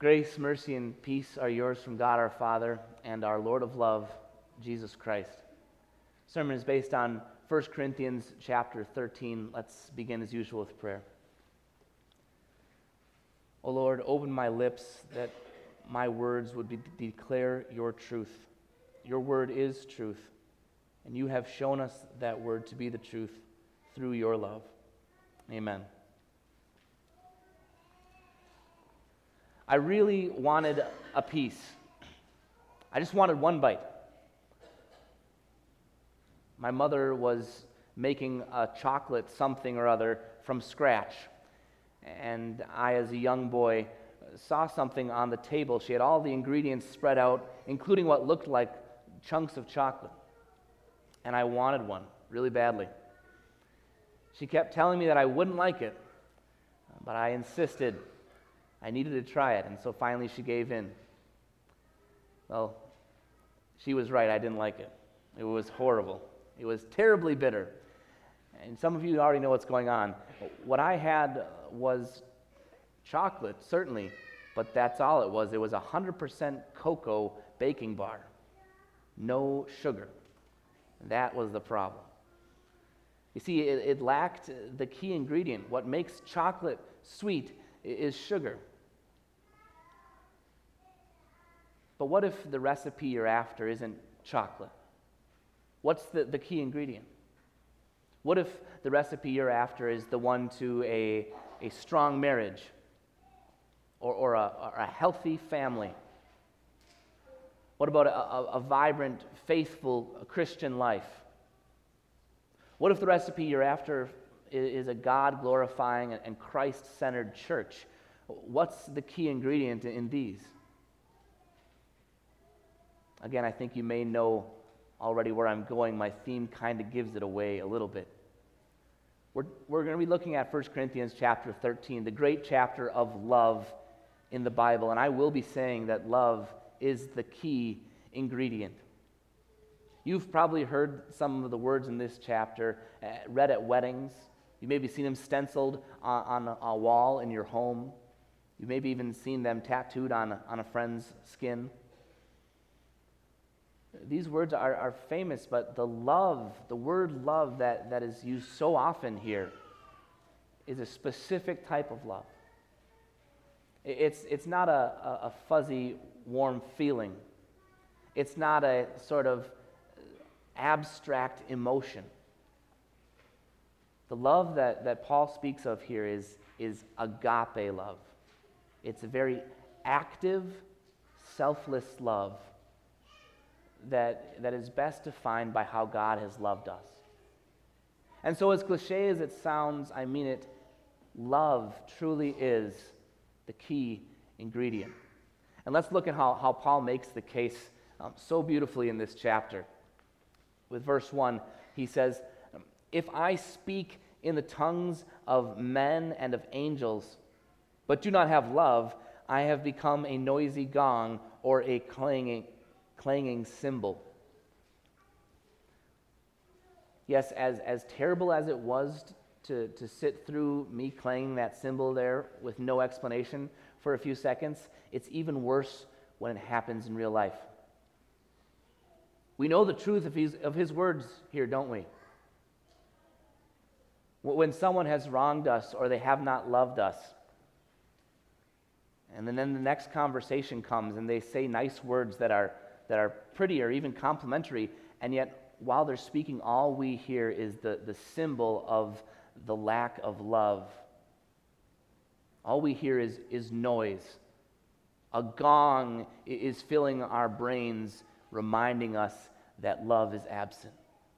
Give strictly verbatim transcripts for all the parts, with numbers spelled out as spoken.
Grace, mercy, and peace are yours from God our Father and our Lord of love, Jesus Christ. The sermon is based on First Corinthians chapter thirteen. Let's begin as usual with prayer. O Lord, open my lips that my words would be declare your truth. Your word is truth, and you have shown us that word to be the truth through your love. Amen. I really wanted a piece. I just wanted one bite. My mother was making a chocolate something or other from scratch, and I, as a young boy, saw something on the table. She had all the ingredients spread out, including what looked like chunks of chocolate, and I wanted one really badly. She kept telling me that I wouldn't like it, but I insisted. I needed to try it, and so finally she gave in. Well, she was right. I didn't like it. It was horrible. It was terribly bitter. And some of you already know what's going on. What I had was chocolate, certainly, but that's all it was. It was a one hundred percent cocoa baking bar. No sugar. That was the problem. You see, it, it lacked the key ingredient. What makes chocolate sweet is sugar. But what if the recipe you're after isn't chocolate? What's the, the key ingredient? What if the recipe you're after is the one to a, a strong marriage or, or, a, or a healthy family? What about a, a, a vibrant, faithful Christian life? What if the recipe you're after is, is a God-glorifying and Christ-centered church? What's the key ingredient in these? Again, I think you may know already where I'm going. My theme kind of gives it away a little bit. We're, we're going to be looking at First Corinthians chapter thirteen, the great chapter of love in the Bible, and I will be saying that love is the key ingredient. You've probably heard some of the words in this chapter uh, read at weddings. You maybe seen them stenciled on, on a wall in your home. You've maybe even seen them tattooed on, on a friend's skin. These words are, are famous, but the love, the word love that, that is used so often here is a specific type of love. It's, it's not a, a, a fuzzy, warm feeling. It's not a sort of abstract emotion. The love that, that Paul speaks of here is, is agape love. It's a very active, selfless love that, that is best defined by how God has loved us. And so as cliche as it sounds, I mean it, love truly is the key ingredient. And let's look at how, how Paul makes the case um, so beautifully in this chapter. With verse one, he says, "If I speak in the tongues of men and of angels, but do not have love, I have become a noisy gong or a clanging, clanging cymbal." Yes, as, as terrible as it was to, to sit through me clanging that cymbal there with no explanation for a few seconds, it's even worse when it happens in real life. We know the truth of his, of his words here, don't we? When someone has wronged us or they have not loved us, and then, then the next conversation comes and they say nice words that are, that are pretty or even complimentary, and yet while they're speaking, all we hear is the, the symbol of the lack of love. All we hear is, is noise. A gong is filling our brains, reminding us that love is absent.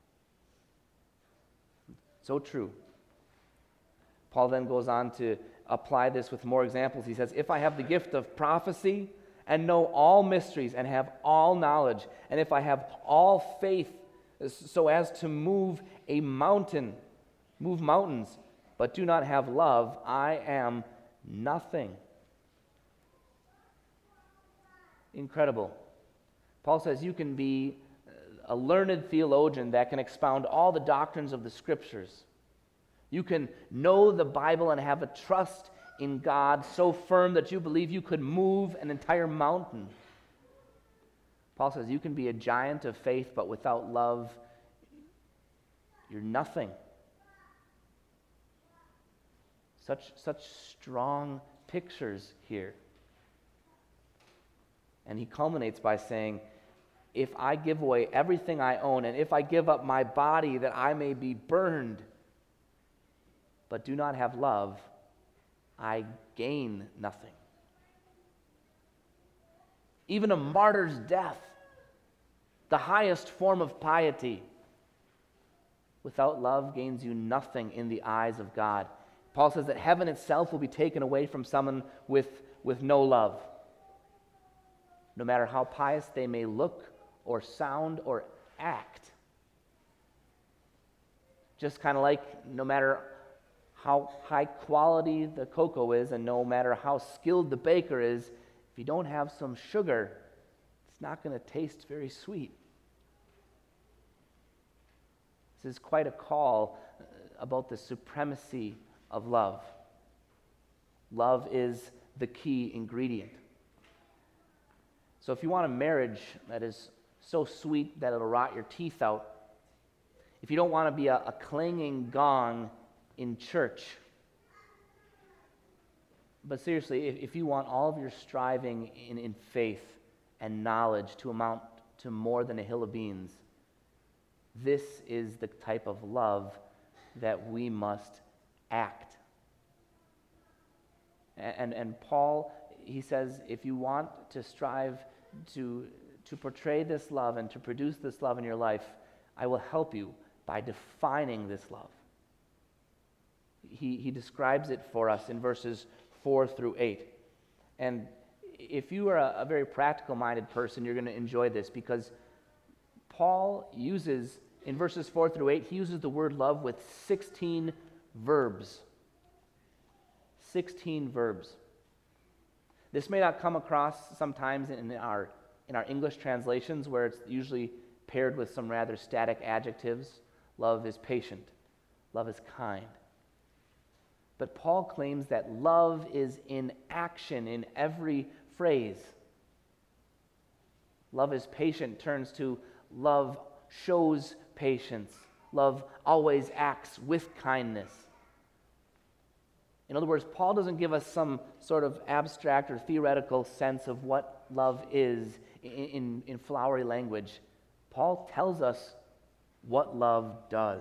So true. Paul then goes on to apply this with more examples. He says, "If I have the gift of prophecy and know all mysteries and have all knowledge, and if I have all faith so as to move a mountain, move mountains, but do not have love, I am nothing." Incredible. Paul says you can be a learned theologian that can expound all the doctrines of the Scriptures. You can know the Bible and have a trust in God, so firm that you believe you could move an entire mountain. Paul says you can be a giant of faith, but without love, you're nothing. Such, such strong pictures here. And he culminates by saying, if I give away everything I own, and if I give up my body that I may be burned, but do not have love, I gain nothing. Even a martyr's death, the highest form of piety, without love gains you nothing in the eyes of God. Paul says that heaven itself will be taken away from someone with, with no love. No matter how pious they may look or sound or act. Just kind of like no matter how high quality the cocoa is and no matter how skilled the baker is, if you don't have some sugar, it's not going to taste very sweet. This is quite a call about the supremacy of love. Love is the key ingredient. So if you want a marriage that is so sweet that it'll rot your teeth out, if you don't want to be a, a clanging gong in church, but seriously, if, if you want all of your striving in, in faith and knowledge to amount to more than a hill of beans, this is the type of love that we must act. And, and, and Paul, he says, if you want to strive to, to portray this love and to produce this love in your life, I will help you by defining this love. He, he describes it for us in verses four through eight. And if you are a, a very practical-minded person, you're going to enjoy this because Paul uses, in verses four through eight, he uses the word love with sixteen verbs. sixteen verbs. This may not come across sometimes in our, in our English translations where it's usually paired with some rather static adjectives. Love is patient. Love is kind. But Paul claims that love is in action in every phrase. Love is patient turns to love shows patience. Love always acts with kindness. In other words, Paul doesn't give us some sort of abstract or theoretical sense of what love is in, in, in flowery language. Paul tells us what love does.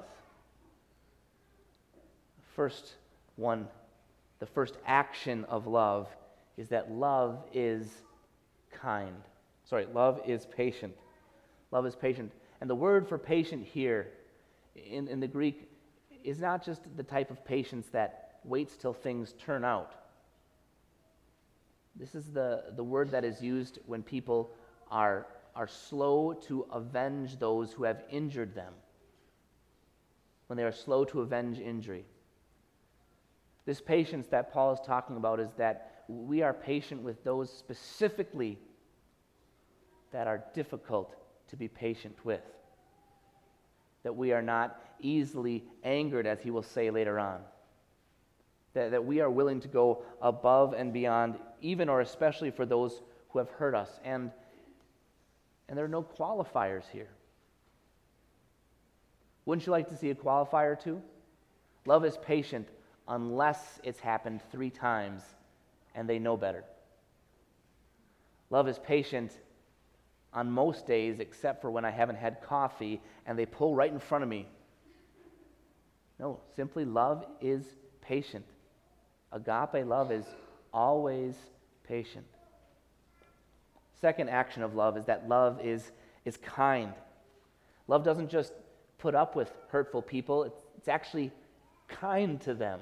First one, the first action of love is that love is kind. Sorry, love is patient. Love is patient. And the word for patient here in, in the Greek is not just the type of patience that waits till things turn out. This is the, the word that is used when people are, are slow to avenge those who have injured them. When they are slow to avenge injury. This patience that Paul is talking about is that we are patient with those specifically that are difficult to be patient with. That we are not easily angered, as he will say later on. That, that we are willing to go above and beyond, even or especially for those who have hurt us. And, and there are no qualifiers here. Wouldn't you like to see a qualifier too? Love is patient unless it's happened three times and they know better. Love is patient on most days except for when I haven't had coffee and they pull right in front of me. No, simply love is patient. Agape love is always patient. Second action of love is that love is, is kind. Love doesn't just put up with hurtful people, it's, it's actually kind to them.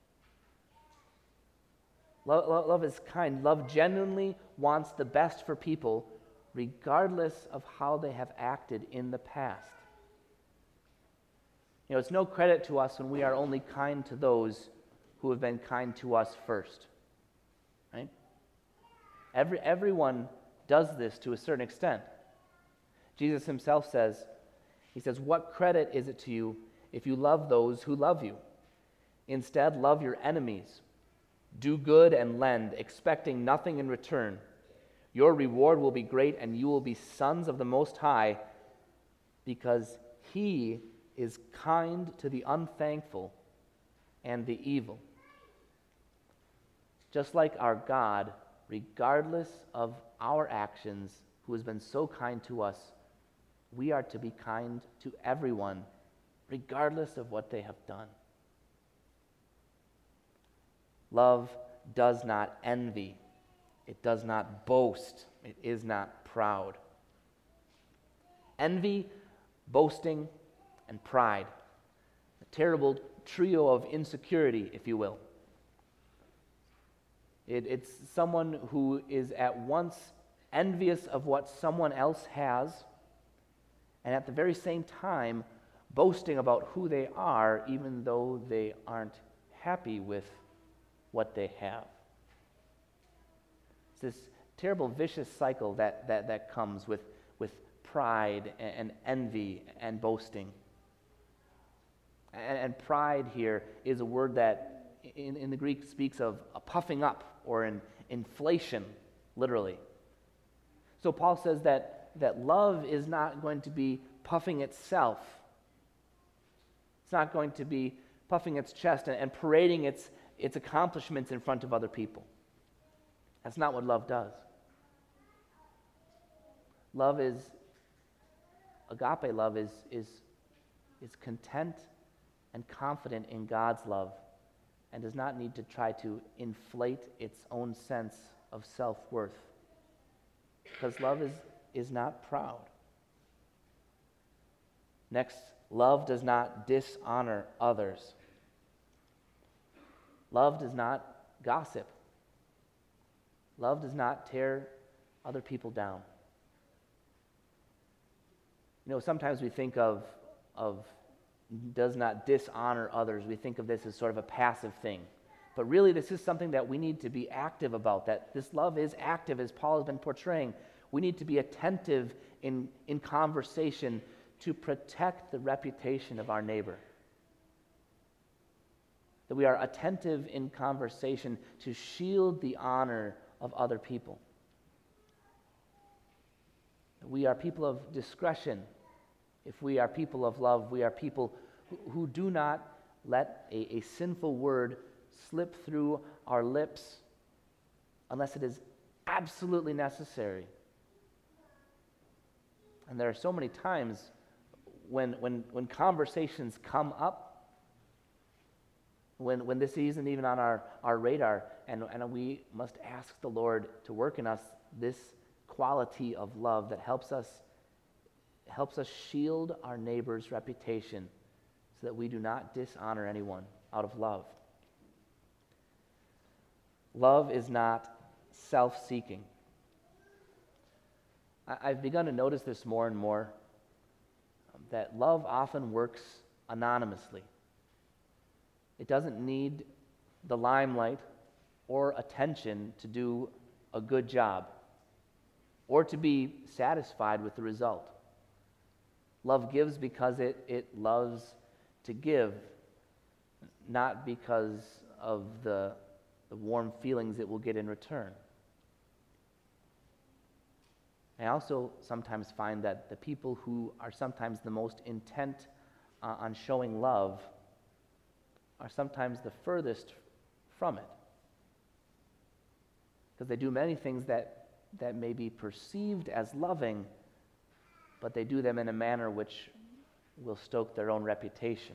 Love, love, love is kind. Love genuinely wants the best for people regardless of how they have acted in the past. You know, it's no credit to us when we are only kind to those who have been kind to us first. Right? Every, everyone does this to a certain extent. Jesus himself says, he says, what credit is it to you if you love those who love you? Instead, love your enemies. Do good and lend, expecting nothing in return. Your reward will be great, and you will be sons of the Most High, because He is kind to the unthankful and the evil. Just like our God, regardless of our actions, who has been so kind to us, we are to be kind to everyone, regardless of what they have done. Love does not envy. It does not boast. It is not proud. Envy, boasting, and pride. A terrible trio of insecurity, if you will. It, it's someone who is at once envious of what someone else has, and at the very same time boasting about who they are, even though they aren't happy with what they have. It's this terrible vicious cycle that, that, that comes with, with pride and, and envy and boasting. And, and pride here is a word that in, in the Greek speaks of a puffing up or an inflation, literally. So Paul says that, that love is not going to be puffing itself. It's not going to be puffing its chest and, and parading its its accomplishments in front of other people. That's not what love does. Love is, agape love is, is, is content and confident in God's love and does not need to try to inflate its own sense of self-worth. Because love is, is not proud. Next, love does not dishonor others. Love does not gossip. Love does not tear other people down. You know, sometimes we think of, of does not dishonor others. We think of this as sort of a passive thing. But really, this is something that we need to be active about, that this love is active, as Paul has been portraying. We need to be attentive in, in conversation to protect the reputation of our neighbor. That we are attentive in conversation to shield the honor of other people. That we are people of discretion. If we are people of love, we are people who, who do not let a, a sinful word slip through our lips unless it is absolutely necessary. And there are so many times when, when, when conversations come up When, when this isn't even on our, our radar, and, and we must ask the Lord to work in us this quality of love that helps us, helps us shield our neighbor's reputation so that we do not dishonor anyone out of love. Love is not self-seeking. I, I've begun to notice this more and more, um, that love often works anonymously. It doesn't need the limelight or attention to do a good job or to be satisfied with the result. Love gives because it, it loves to give, not because of the, the warm feelings it will get in return. I also sometimes find that the people who are sometimes the most intent uh, on showing love are sometimes the furthest from it. Because they do many things that, that may be perceived as loving, but they do them in a manner which will stoke their own reputation.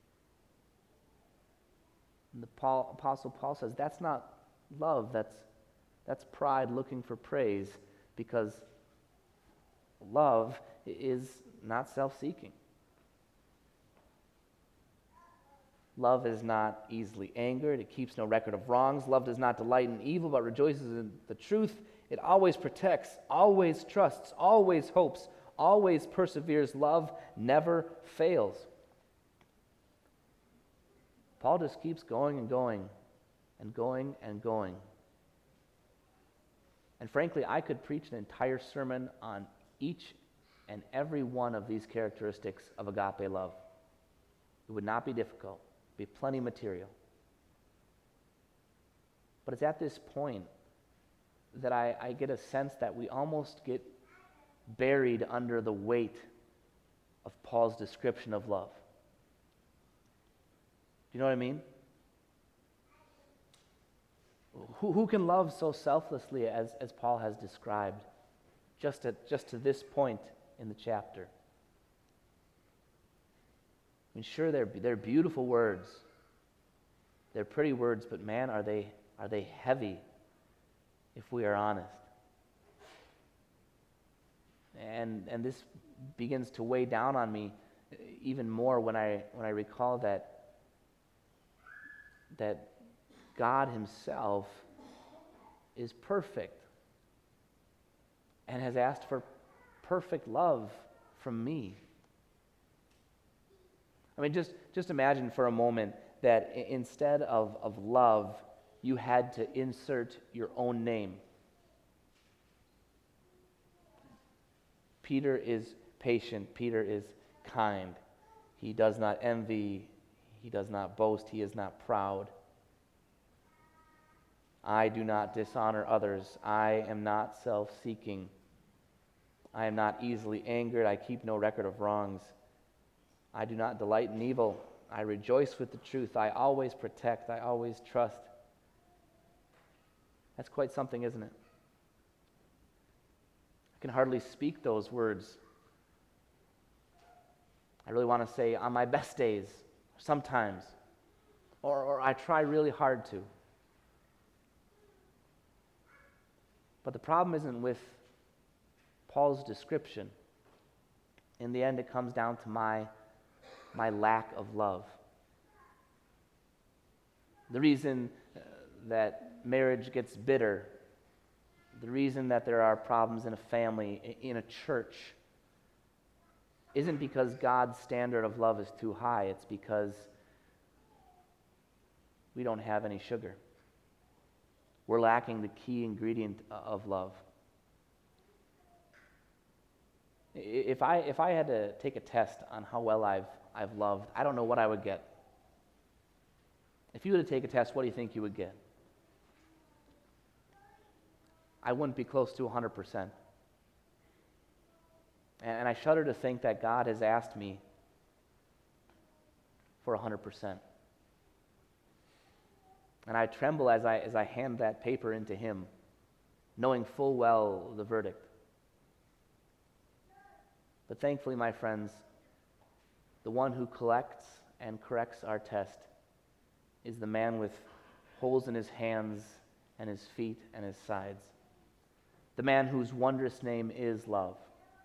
And the Paul, Apostle Paul says that's not love, that's, that's pride looking for praise, because love is not self-seeking. Love is not easily angered. It keeps no record of wrongs. Love does not delight in evil, but rejoices in the truth. It always protects, always trusts, always hopes, always perseveres. Love never fails. Paul just keeps going and going and going and going. And frankly, I could preach an entire sermon on each and every one of these characteristics of agape love. It would not be difficult. Be plenty of material. But it's at this point that I, I get a sense that we almost get buried under the weight of Paul's description of love. Do you know what I mean? Who, who can love so selflessly as, as Paul has described, just, at, just to this point in the chapter? I mean, sure, they're, they're beautiful words. They're pretty words, but man, are they, are they heavy if we are honest. And, and this begins to weigh down on me even more when I, when I recall that, that God himself is perfect and has asked for perfect love from me. I mean, just, just imagine for a moment that i- instead of, of love, you had to insert your own name. Peter is patient. Peter is kind. He does not envy. He does not boast. He is not proud. I do not dishonor others. I am not self-seeking. I am not easily angered. I keep no record of wrongs. I do not delight in evil. I rejoice with the truth. I always protect. I always trust. That's quite something, isn't it? I can hardly speak those words. I really want to say on my best days, sometimes, or, or I try really hard to. But the problem isn't with Paul's description. In the end, it comes down to my, my lack of love. The reason uh, that marriage gets bitter, the reason that there are problems in a family, in a church, isn't because God's standard of love is too high. It's because we don't have any sugar. We're lacking the key ingredient of love. If I, if I had to take a test on how well I've, I've loved, I don't know what I would get. If you were to take a test, what do you think you would get? I wouldn't be close to one hundred percent. And I shudder to think that God has asked me for one hundred percent. And I tremble as I, as I hand that paper into him, knowing full well the verdict. But thankfully, my friends, the one who collects and corrects our test is the man with holes in his hands and his feet and his sides. The man whose wondrous name is love.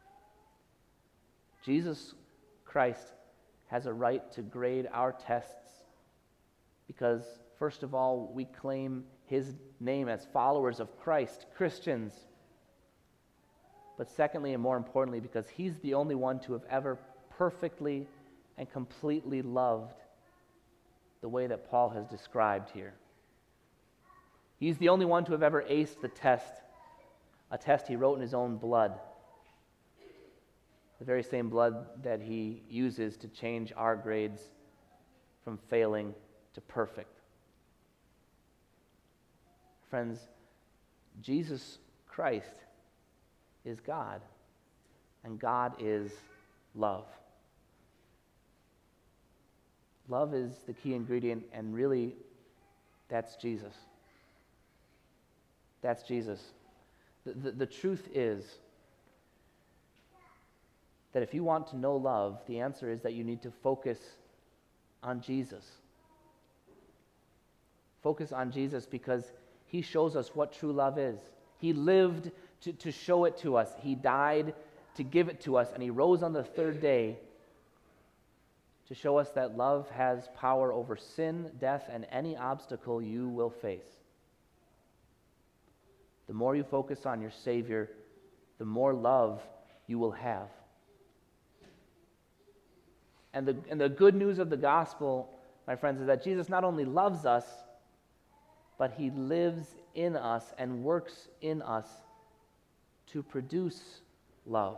Jesus Christ has a right to grade our tests because, first of all, we claim his name as followers of Christ, Christians. But secondly, and more importantly, because he's the only one to have ever perfectly and completely loved the way that Paul has described here. He's the only one to have ever aced the test, a test he wrote in his own blood, the very same blood that he uses to change our grades from failing to perfect. Friends, Jesus Christ is God, and God is love. Love is the key ingredient, and really, that's Jesus. That's Jesus. The, the, the truth is that if you want to know love, the answer is that you need to focus on Jesus. Focus on Jesus because he shows us what true love is. He lived to, to show it to us. He died to give it to us, and he rose on the third day to show us that love has power over sin, death, and any obstacle you will face. The more you focus on your Savior, the more love you will have. And the, and the good news of the gospel, my friends, is that Jesus not only loves us, but he lives in us and works in us to produce love.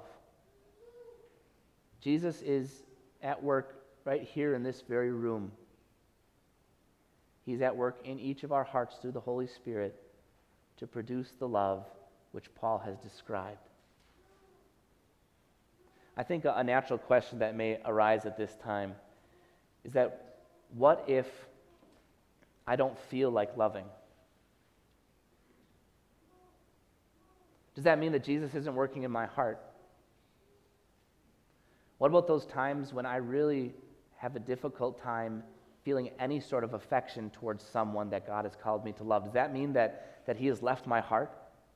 Jesus is at work right here in this very room. He's at work in each of our hearts through the Holy Spirit to produce the love which Paul has described. I think a, a natural question that may arise at this time is that what if I don't feel like loving? Does that mean that Jesus isn't working in my heart? What about those times when I really have a difficult time feeling any sort of affection towards someone that God has called me to love? Does that mean that, that He has left my heart?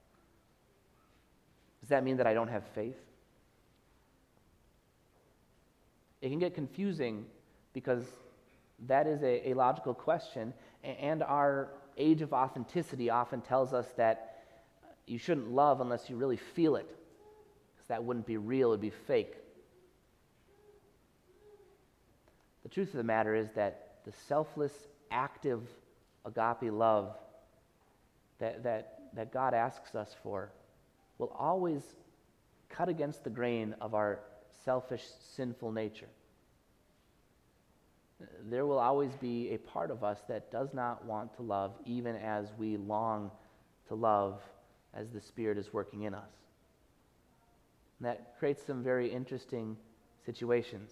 Does that mean that I don't have faith? It can get confusing because that is a, a logical question, and our age of authenticity often tells us that you shouldn't love unless you really feel it, because that wouldn't be real, it would be fake. The truth of the matter is that the selfless, active agape love that, that, that God asks us for will always cut against the grain of our selfish, sinful nature. There will always be a part of us that does not want to love, even as we long to love as the Spirit is working in us. And that creates some very interesting situations.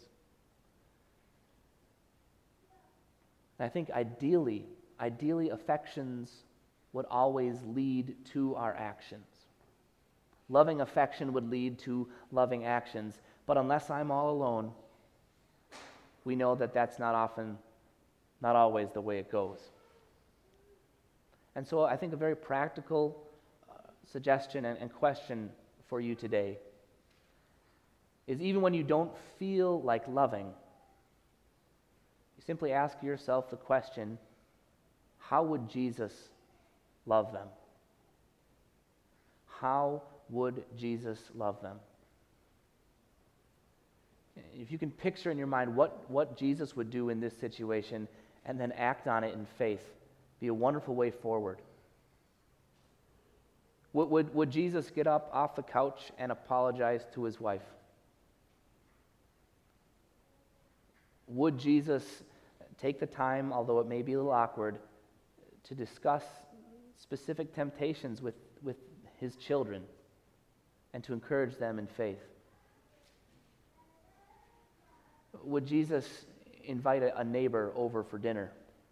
And I think ideally, ideally affections would always lead to our actions. Loving affection would lead to loving actions, but unless I'm all alone, we know that that's not often, not always the way it goes. And so I think a very practical uh, suggestion and, and question for you today is, even when you don't feel like loving, you simply ask yourself the question, how would Jesus love them? How would Jesus love them? If you can picture in your mind what, what Jesus would do in this situation and then act on it in faith, be a wonderful way forward. Would, would, would Jesus get up off the couch and apologize to his wife? Would Jesus take the time, although it may be a little awkward, to discuss specific temptations with, with his children and to encourage them in faith? Would Jesus invite a, a neighbor over for dinner?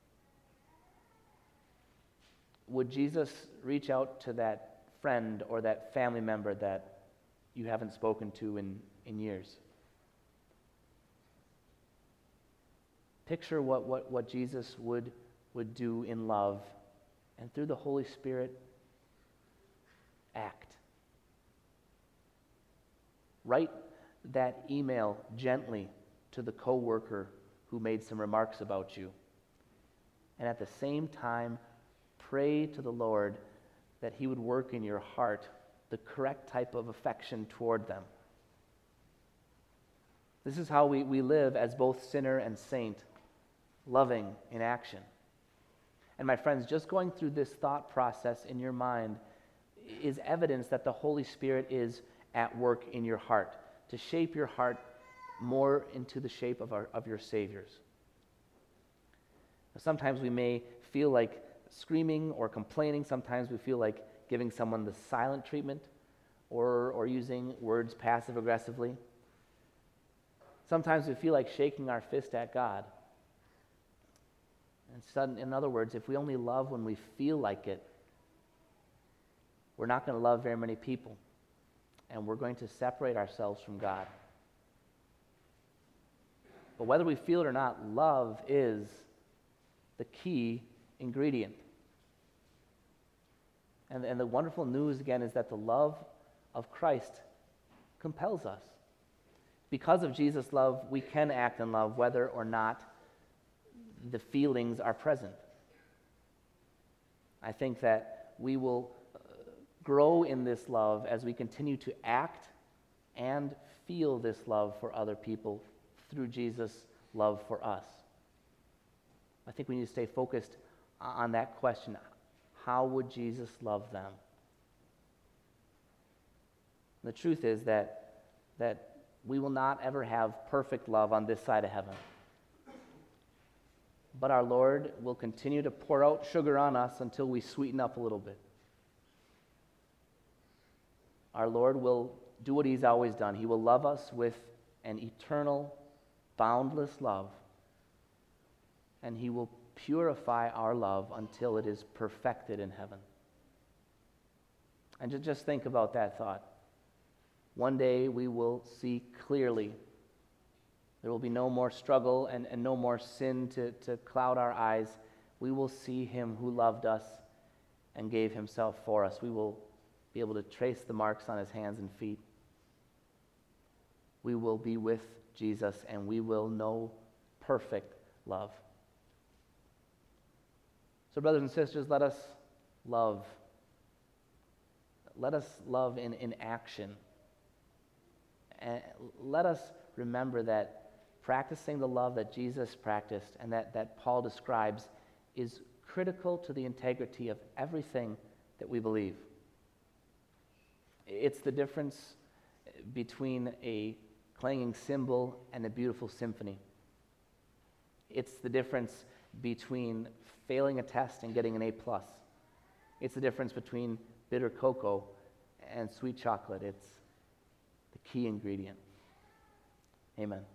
Would Jesus reach out to that friend or that family member that you haven't spoken to in, in years? Picture what, what, what Jesus would, would do in love, and through the Holy Spirit, act. Write that email gently to the coworker who made some remarks about you. And at the same time, pray to the Lord that He would work in your heart the correct type of affection toward them. This is how we, we live as both sinner and saint, loving in action. And my friends, just going through this thought process in your mind is evidence that the Holy Spirit is at work in your heart to shape your heart more into the shape of, our, of your Savior's. Sometimes we may feel like screaming or complaining. Sometimes we feel like giving someone the silent treatment or, or using words passive-aggressively. Sometimes we feel like shaking our fist at God. And sudden, in other words, if we only love when we feel like it, we're not going to love very many people, and we're going to separate ourselves from God. But whether we feel it or not, love is the key ingredient. And, and the wonderful news, again, is that the love of Christ compels us. Because of Jesus' love, we can act in love whether or not the feelings are present. I think that we will uh, grow in this love as we continue to act and feel this love for other people through Jesus' love for us. I think we need to stay focused on that question. How would Jesus love them? The truth is that, that we will not ever have perfect love on this side of heaven. but our Lord will continue to pour out sugar on us until we sweeten up a little bit. Our Lord will do what he's always done. He will love us with an eternal, boundless love, and he will purify our love until it is perfected in heaven. And just think about that thought. One day we will see clearly. There will be no more struggle and, and no more sin to, to cloud our eyes. We will see him who loved us and gave himself for us. We will be able to trace the marks on his hands and feet. We will be with Jesus, and we will know perfect love. So, brothers and sisters, let us love. Let us love in, in action. And let us remember that practicing the love that Jesus practiced and that, that Paul describes is critical to the integrity of everything that we believe. It's the difference between a clanging cymbal and a beautiful symphony. It's the difference between failing a test and getting an A plus. It's the difference between bitter cocoa and sweet chocolate. It's the key ingredient. Amen.